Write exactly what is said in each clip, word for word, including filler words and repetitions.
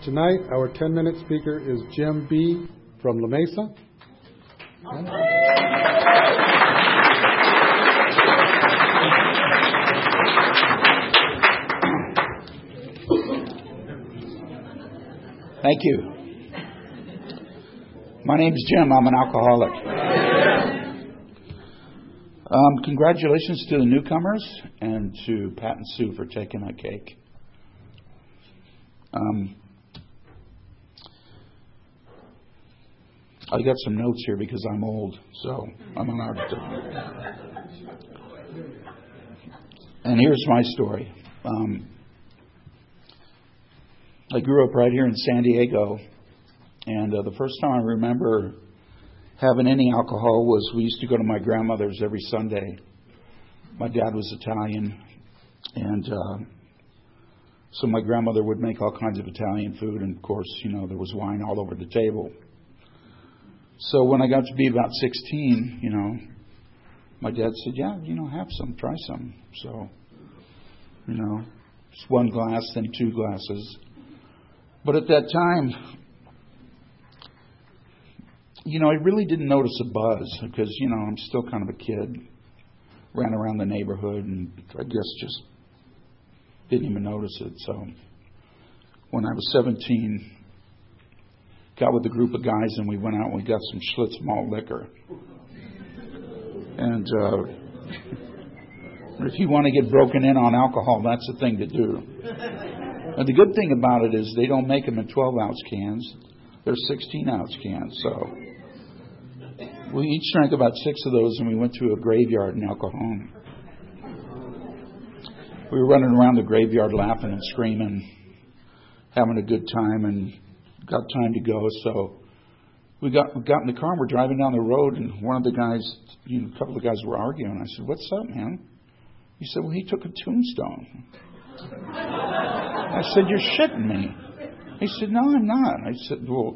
Tonight, our ten-minute speaker is Jim B. from La Mesa. Thank you. My name's Jim. I'm an alcoholic. Um, congratulations to the newcomers and to Pat and Sue for taking my cake. Um, I got some notes here because I'm old, so I'm allowed to. And here's my story. Um, I grew up right here in San Diego, and uh, the first time I remember having any alcohol was we used to go to my grandmother's every Sunday. My dad was Italian, and uh, so my grandmother would make all kinds of Italian food, and of course, you know, there was wine all over the table. So when I got to be about sixteen, you know, my dad said, yeah, you know, have some, try some. So, you know, just one glass, then two glasses. But at that time, you know, I really didn't notice a buzz because, you know, I'm still kind of a kid. Ran around the neighborhood and I guess just didn't even notice it. So when I was seventeen, got with a group of guys and we went out and we got some Schlitz malt liquor. And uh, if you want to get broken in on alcohol, that's the thing to do. And the good thing about it is they don't make them in twelve ounce cans. They're sixteen ounce cans. So we each drank about six of those and we went to a graveyard in El Cajon. We were running around the graveyard laughing and screaming, having a good time, and got time to go. So we got we got in the car and we're driving down the road, and one of the guys, you know, a couple of guys were arguing. I said, "What's up, man?" He said, "Well, he took a tombstone." I said, "You're shitting me." He said, "No, I'm not." I said, "Well,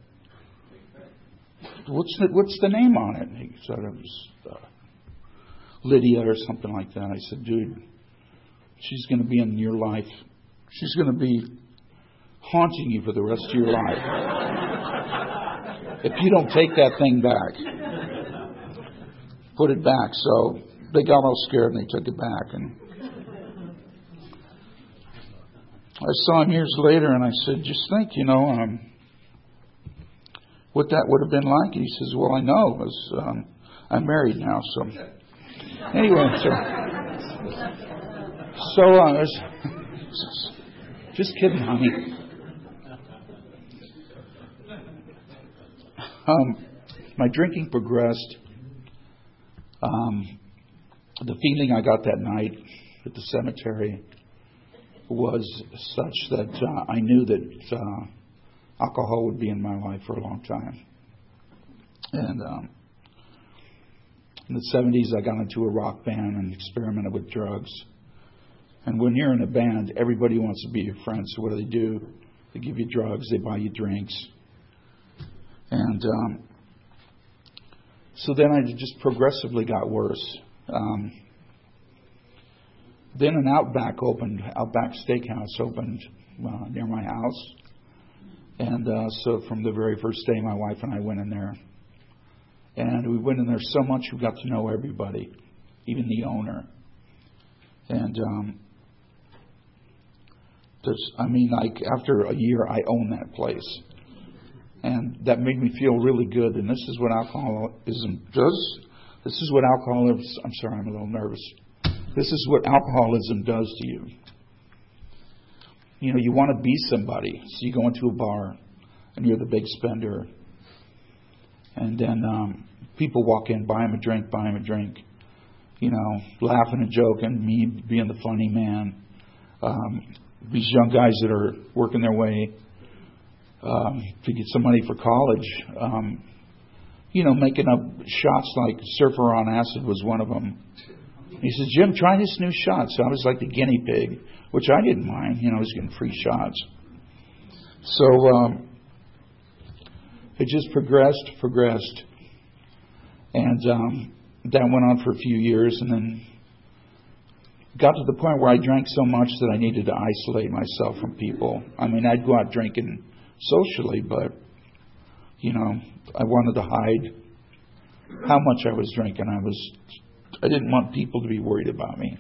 what's the, what's the name on it?" He said it was uh, Lydia or something like that. I said, "Dude, she's going to be in your life. She's going to be haunting you for the rest of your life if you don't take that thing back. Put it back." So they got all scared and they took it back. And I saw him years later and I said, "Just think, you know, um, what that would have been like." He says, "Well, I know. Was, um, I'm married now." So anyway, so, so uh, I was, just kidding, honey. Um, my drinking progressed. Um, the feeling I got that night at the cemetery was such that uh, I knew that uh, alcohol would be in my life for a long time. And um, in the seventies, I got into a rock band and experimented with drugs. And when you're in a band, everybody wants to be your friend. So what do they do? They give you drugs. They buy you drinks. And um, so then I just progressively got worse. Um, then an Outback opened, Outback Steakhouse opened uh, near my house. And uh, so from the very first day, my wife and I went in there. And we went in there so much we got to know everybody, even the owner. And um, there's, I mean, like after a year, I owned that place. And that made me feel really good. And this is what alcoholism does. This is what alcoholism, I'm sorry, I'm a little nervous. This is what alcoholism does to you. You know, you want to be somebody. So you go into a bar and you're the big spender. And then um, people walk in, buy them a drink, buy them a drink. You know, laughing and joking, me being the funny man. Um, these young guys that are working their way Um, to get some money for college, um, you know, making up shots like Surfer on Acid was one of them. He says, "Jim, try this new shot." So I was like the guinea pig, which I didn't mind. You know, I was getting free shots. So um, it just progressed, progressed. And um, that went on for a few years. And then got to the point where I drank so much that I needed to isolate myself from people. I mean, I'd go out drinking socially, but, you know, I wanted to hide how much I was drinking. I was, I didn't want people to be worried about me.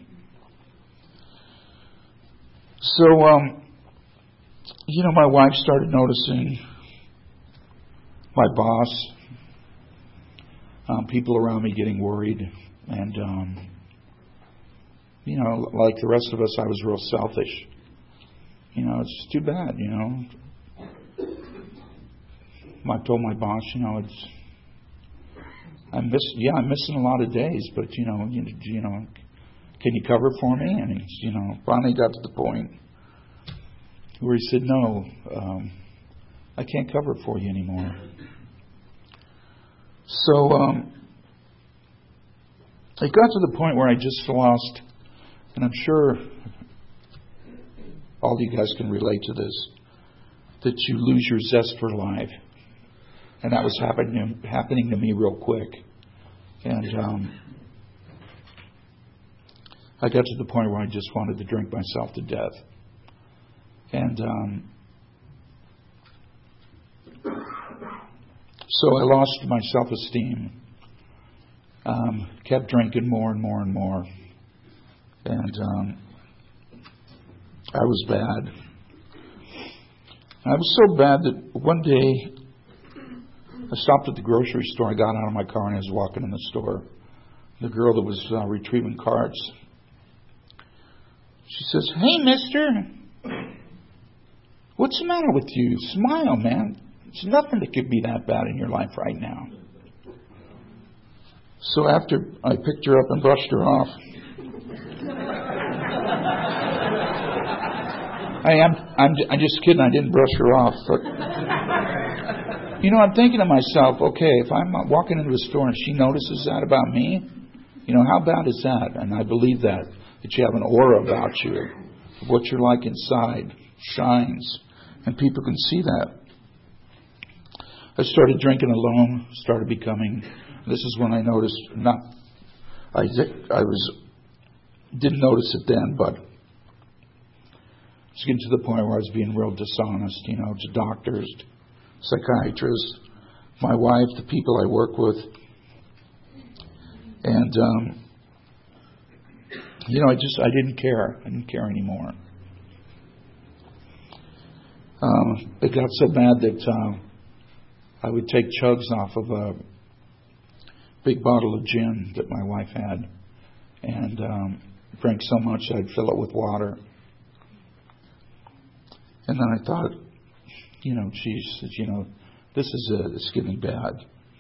So, um, you know, my wife started noticing my boss, um, people around me getting worried, and, um, you know, like the rest of us, I was real selfish. You know, it's too bad, you know. I told my boss, you know, it's, I'm miss, yeah, I'm missing a lot of days, but, you know, you, you know, can you cover for me? And he's, you know, finally got to the point where he said, no, um, I can't cover for you anymore. So, um, it got to the point where I just lost. And I'm sure all you guys can relate to this, that you lose your zest for life. And that was happening happening to me real quick. And um, I got to the point where I just wanted to drink myself to death. And um, so I lost my self-esteem. Um, kept drinking more and more and more. And um, I was bad. I was so bad that one day I stopped at the grocery store. I got out of my car and I was walking in the store. The girl that was uh, retrieving carts, she says, "Hey, mister, what's the matter with you? Smile, man. There's nothing that could be that bad in your life right now." So after I picked her up and brushed her off, I am, I'm, I'm just kidding. I didn't brush her off. But, you know, I'm thinking to myself, okay, if I'm walking into a store and she notices that about me, you know, how bad is that? And I believe that, that you have an aura about you, of what you're like inside, shines, and people can see that. I started drinking alone, started becoming, this is when I noticed, not, I, I was, didn't notice it then, but it's getting to the point where I was being real dishonest, you know, to doctors, psychiatrists, my wife, the people I work with. And, um, you know, I just, I didn't care. I didn't care anymore. Um, it got so bad that uh, I would take chugs off of a big bottle of gin that my wife had and um, drank so much I'd fill it with water. And then I thought, you know, geez, you know, this is it. It's getting bad.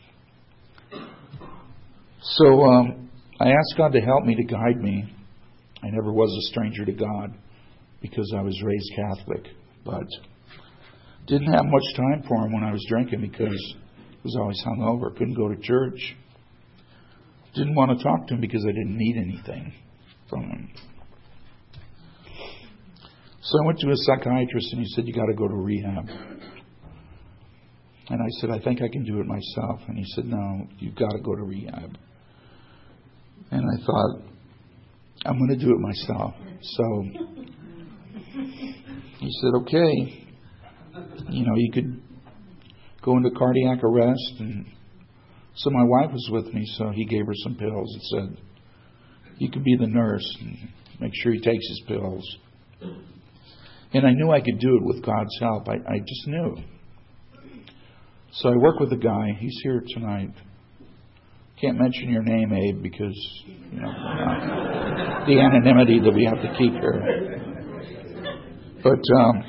So um, I asked God to help me, to guide me. I never was a stranger to God because I was raised Catholic, but didn't have much time for Him when I was drinking because I was always hungover. Couldn't go to church. Didn't want to talk to Him because I didn't need anything from Him. So I went to a psychiatrist and he said, "You got to go to rehab." And I said, "I think I can do it myself." And he said, "No, you've got to go to rehab." And I thought, I'm going to do it myself. So he said, "Okay, you know, you could go into cardiac arrest." And so my wife was with me, so he gave her some pills and said, "You could be the nurse and make sure he takes his pills." And I knew I could do it with God's help. I, I just knew. So I work with a guy. He's here tonight. Can't mention your name, Abe, because, you know, uh, the anonymity that we have to keep here. But um,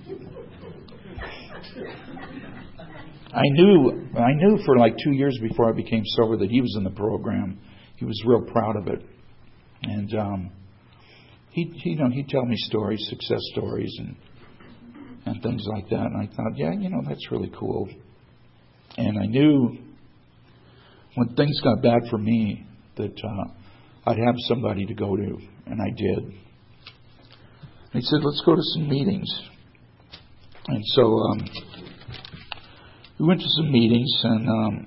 I knew, I knew for like two years before I became sober that he was in the program. He was real proud of it, and um, he, he, you know, he'd tell me stories, success stories, and and things like that. And I thought, yeah, you know, that's really cool. And I knew when things got bad for me that uh, I'd have somebody to go to, and I did. And he said, "Let's go to some meetings." And so um, we went to some meetings, and um,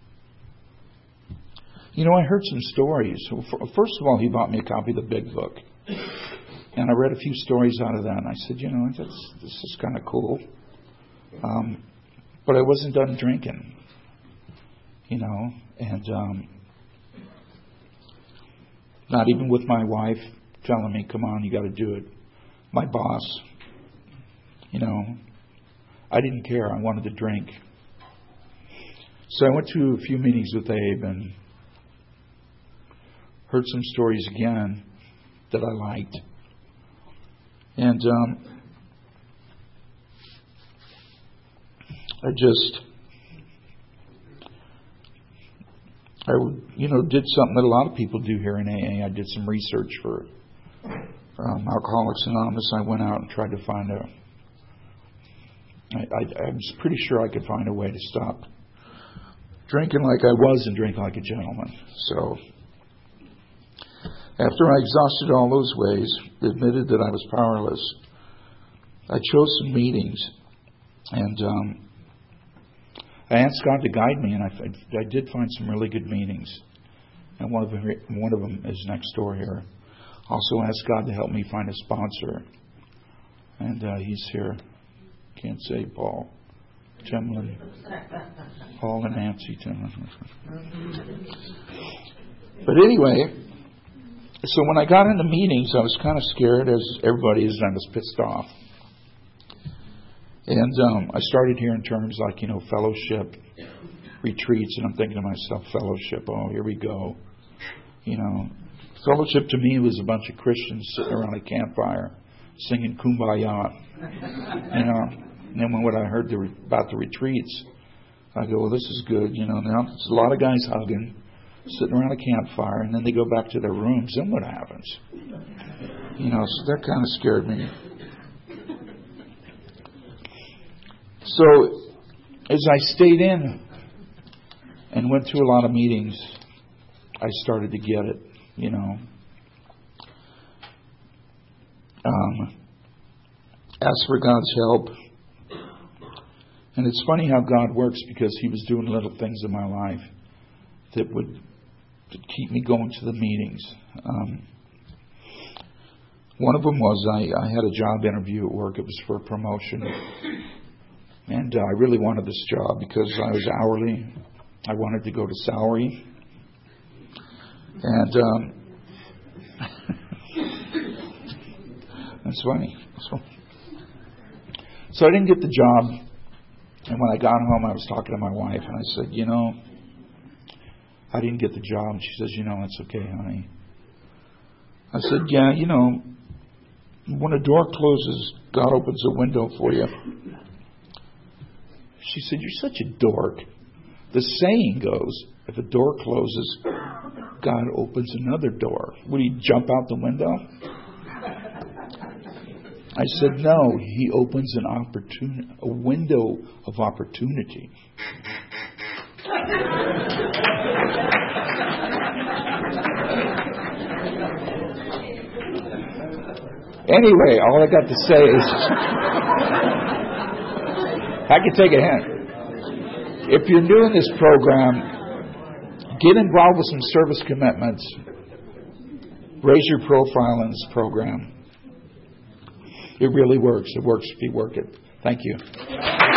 you know, I heard some stories. First of all, he bought me a copy of the Big Book. And I read a few stories out of that, and I said, you know, that's, this is kind of cool. Um, but I wasn't done drinking, you know, and um, not even with my wife telling me, come on, you got to do it. My boss, you know, I didn't care. I wanted to drink. So I went to a few meetings with Abe and heard some stories again that I liked. And um, I just, I you know, did something that a lot of people do here in A A. I did some research for um, Alcoholics Anonymous. I went out and tried to find a, I, I, I was pretty sure I could find a way to stop drinking like I was and drink like a gentleman. So after I exhausted all those ways, admitted that I was powerless, I chose some meetings, and um, I asked God to guide me, and I, I did find some really good meetings. And one of them, one of them is next door here. Also asked God to help me find a sponsor, and uh, he's here. Can't say Paul. Timlin. Paul and Nancy Timlin. But anyway, so when I got into meetings, I was kind of scared, as everybody is, and I was pissed off. And um, I started hearing terms like, you know, fellowship, retreats, and I'm thinking to myself, fellowship, oh, here we go. You know, fellowship to me was a bunch of Christians sitting around a campfire singing Kumbaya. You know, and then when I heard the, about the retreats, I go, well, this is good. You know, now there's a lot of guys hugging, sitting around a campfire, and then they go back to their rooms, then what happens? You know, so that kind of scared me. So as I stayed in and went through a lot of meetings, I started to get it, you know. Um, asked for God's help. And it's funny how God works, because He was doing little things in my life that would keep me going to the meetings. Um, one of them was I, I had a job interview at work. It was for a promotion. And uh, I really wanted this job because I was hourly. I wanted to go to salary. And um, that's funny. So, so I didn't get the job. And when I got home, I was talking to my wife, and I said, you know, I didn't get the job. And she says, you know, it's okay, honey. I said, yeah, you know, when a door closes, God opens a window for you. She said, you're such a dork. The saying goes, if a door closes, God opens another door. Would He jump out the window? I said, no, He opens an opportunity, a window of opportunity. Anyway, all I got to say is, I can take a hint. If you're new in this program, get involved with some service commitments. Raise your profile in this program. It really works. It works if you work it. Thank you.